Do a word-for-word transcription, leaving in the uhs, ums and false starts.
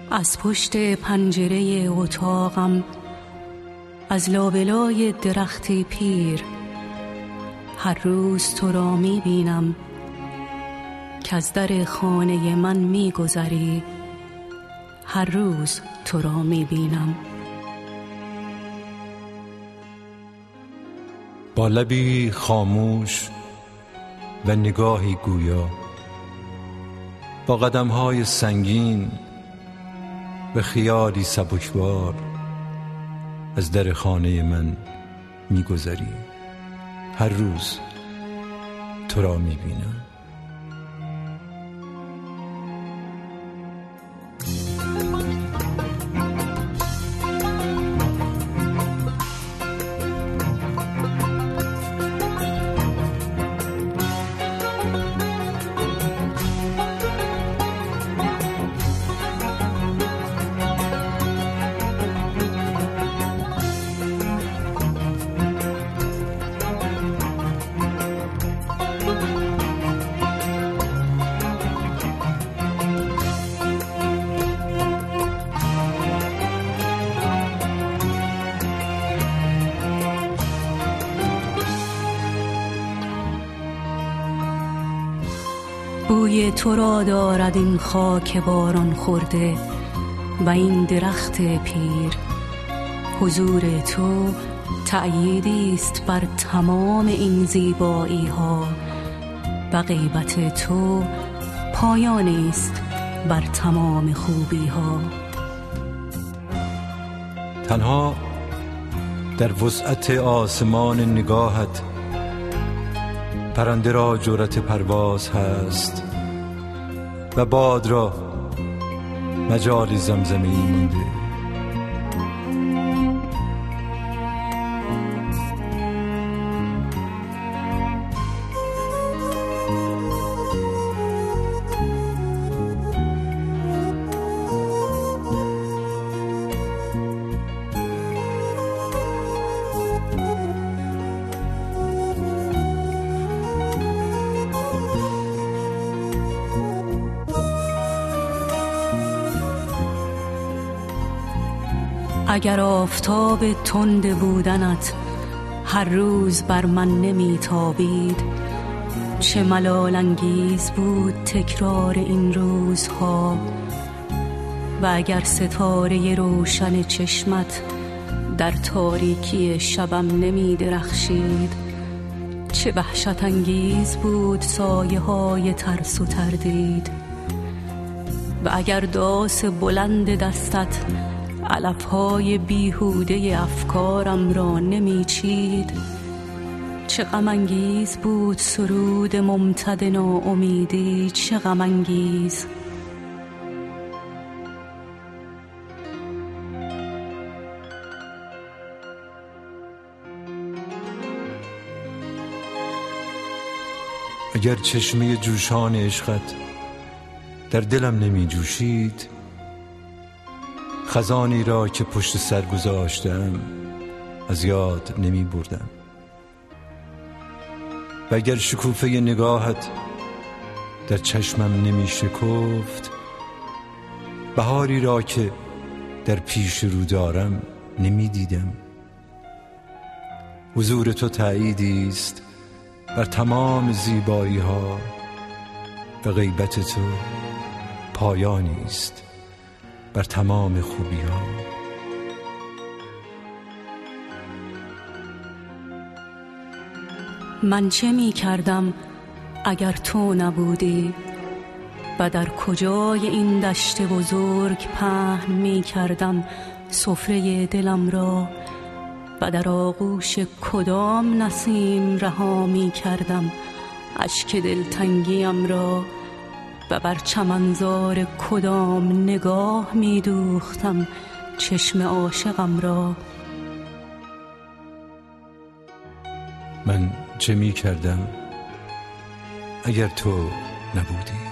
از پشت پنجره اتاقم، از لابلای درخت پیر، هر روز تو را می بینم که از در خانه من می گذری. هر روز تو را می بینم. با لبی خاموش و نگاهی گویا، با قدم‌های سنگین و خیالی سبکبار از در خانه من می‌گذری. هر روز تو را می‌بینم. بوی تو را دارد این خاک باران خورده و این درخت پیر. حضور تو تأییدی است بر تمام این زیبایی ها و غیبت تو پایانی است بر تمام خوبی ها. تنها در وسعت آسمان نگاهت پرنده را جرأت پرواز هست و باد را مجال زمزمه‌ای مانده. اگر آفتاب تند بودنت هر روز بر من نمی تابید، چه ملال انگیز بود تکرار این روزها. و اگر ستاره روشن چشمت در تاریکی شبم نمی درخشید، چه وحشت انگیز بود سایه های ترس و تردید. و اگر داس بلند دستت علفهای بیهوده افکارم را نمی چید، چه غم انگیز بود سرود ممتد ناامیدی. چه غم انگیز. اگر چشمه جوشان عشقت در دلم نمی جوشید، خزانی را که پشت سر گذاشتم از یاد نمی بردم. و اگر شکوفه نگاهت در چشمم نمی شکفت، بهاری را که در پیش رو دارم نمی دیدم. حضور تو تأییدی است بر تمام زیبایی ها و غیبت تو پایانی است بر تمام خوبی ها. من چه می کردم اگر تو نبودی و در کجای این دشت بزرگ پهن می کردم سفره دلم را و در آغوش کدام نسیم رها می کردم اشک دلتنگیم را و بر چمنزار کدام نگاه می دوختم چشم عاشقم را. من چه می کردم اگر تو نبودی؟